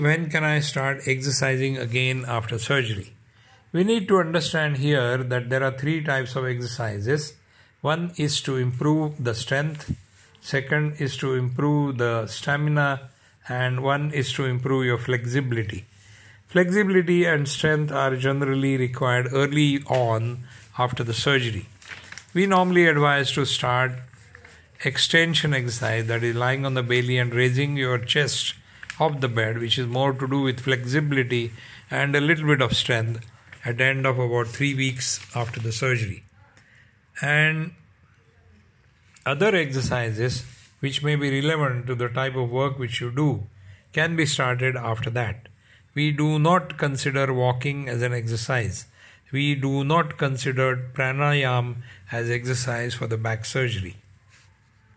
When can I start exercising again after surgery? We need to understand here that there are three types of exercises. One is to improve the strength, second is to improve the stamina, and one is to improve your flexibility. Flexibility and strength are generally required early on after the surgery. We normally advise to start extension exercise, that is lying on the belly and raising your chest off the bed, which is more to do with flexibility and a little bit of strength at the end of about 3 weeks after the surgery. And other exercises which may be relevant to the type of work which you do can be started after that. We do not consider walking as an exercise. We do not consider pranayam as exercise for the back surgery.